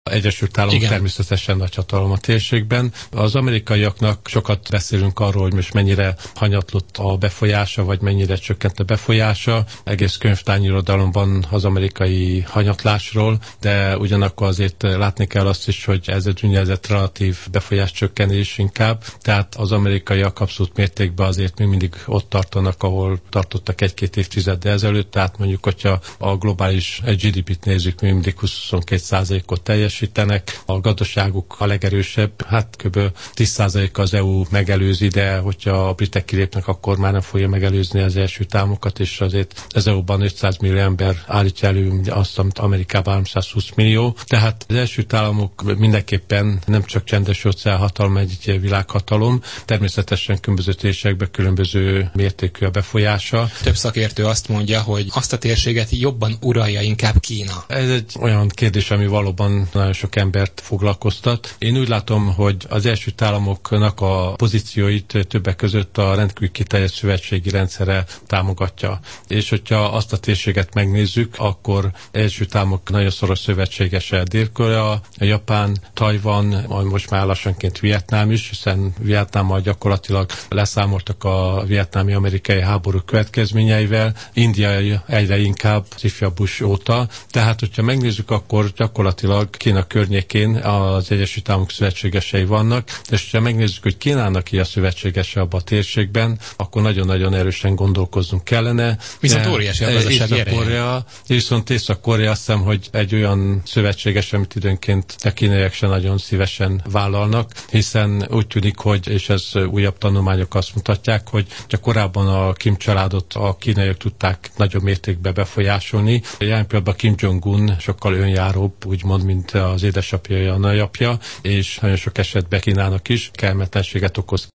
Egyesült Államok természetesen nagy hatalom a térségben. Az amerikaiaknak sokat beszélünk arról, hogy most mennyire hanyatlott a befolyása, vagy mennyire csökkent a befolyása. Egész könyvtárnyirodalom van az amerikai hanyatlásról, de ugyanakkor azért látni kell azt is, hogy ez egy úgynevezett relatív befolyás csökkenés inkább. Tehát az amerikaiak abszolút mértékben azért még mindig ott tartanak, ahol tartottak egy-két évtizeddel ezelőtt. Tehát mondjuk, hogyha a globális GDP-t nézzük, még mindig 22%-ot teljesítenek. A gazdaságuk a legerősebb, hát kb. 10% az EU megelőzi, de hogyha a britek kilépnek, akkor már nem fogja megelőzni az Egyesült Államokat, és azért az EU-ban 500 millió ember állítja elő azt, amit Amerikában 320 millió. Tehát az Egyesült Államok mindenképpen nem csak csendes óceán hatalom, egy világhatalom, természetesen különböző térségekben különböző mértékű a befolyása. Több szakértő azt mondja, hogy azt a térséget jobban uralja inkább Kína. Ez egy olyan kérdés, ami valóban nagyon sok embert foglalkoztat. Én úgy látom, hogy az Egyesült Államoknak a pozícióit többek között a rendkívül kiterjedt szövetségi rendszere támogatja. És hogyha azt a térséget megnézzük, akkor Egyesült Államok nagyon szoros szövetségese Dél-Korea, Japán, Tajvan, most már lassanként Vietnám is, hiszen Vietnámmal gyakorlatilag leszámoltak a vietnámi-amerikai háború következményeivel, India egyre inkább az ifjabb Bush óta. Tehát, hogyha megnézzük, akkor gyakorlatilag Kína környékén az Egyesült Államok szövetségesei vannak, és ha megnézzük, hogy Kínának ki a szövetségese abban a térségben, akkor nagyon-nagyon erősen gondolkoznunk kellene. Viszont óriási a gazdasági ereje. Viszont Észak-Korea azt hiszem, hogy egy olyan szövetséges, amit időnként a kínaiak se nagyon szívesen vállalnak, hiszen úgy tűnik, hogy, és ez újabb tanulmányok azt mutatják, hogy korábban a Kim családot a kínaiak tudták nagyobb mértékben befolyásolni. Jelen pillanatban Kim Jong-un sokkal önjáróbb, úgymond, mint az édesapja, a nagyapja, és nagyon sok esetben Kínának is kellemetlenséget okoz.